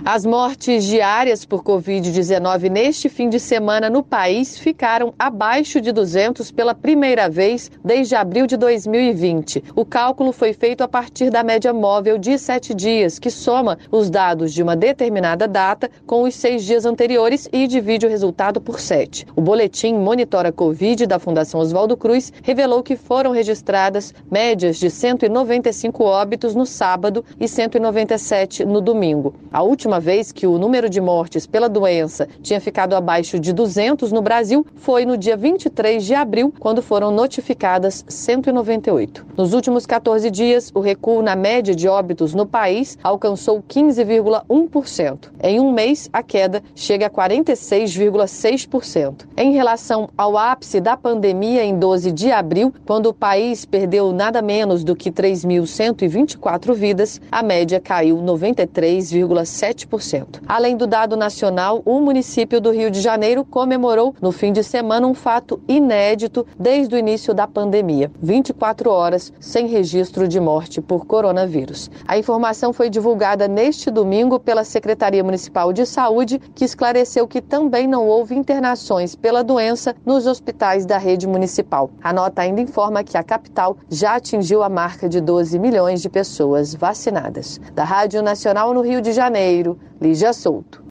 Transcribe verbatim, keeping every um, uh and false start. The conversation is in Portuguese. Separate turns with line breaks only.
As mortes diárias por covid dezenove neste fim de semana no país ficaram abaixo de duzentos pela primeira vez desde abril de dois mil e vinte. O cálculo foi feito a partir da média móvel de sete dias, que soma os dados de uma determinada data com os seis dias anteriores e divide o resultado por sete. O boletim Monitora Covid da Fundação Oswaldo Cruz revelou que foram registradas médias de cento e noventa e cinco óbitos no sábado e cento e noventa e sete no domingo. A última última vez que o número de mortes pela doença tinha ficado abaixo de duzentos no Brasil foi no dia vinte e três de abril, quando foram notificadas cento e noventa e oito. Nos últimos quatorze dias, o recuo na média de óbitos no país alcançou quinze vírgula um por cento. Em um mês, a queda chega a quarenta e seis vírgula seis por cento. Em relação ao ápice da pandemia em doze de abril, quando o país perdeu nada menos do que três mil cento e vinte e quatro vidas, a média caiu noventa e três vírgula sete por cento. Além do dado nacional, o município do Rio de Janeiro comemorou no fim de semana um fato inédito desde o início da pandemia: vinte e quatro horas sem registro de morte por coronavírus. A informação foi divulgada neste domingo pela Secretaria Municipal de Saúde, que esclareceu que também não houve internações pela doença nos hospitais da rede municipal. A nota ainda informa que a capital já atingiu a marca de doze milhões de pessoas vacinadas. Da Rádio Nacional no Rio de Janeiro, Lígia Souto.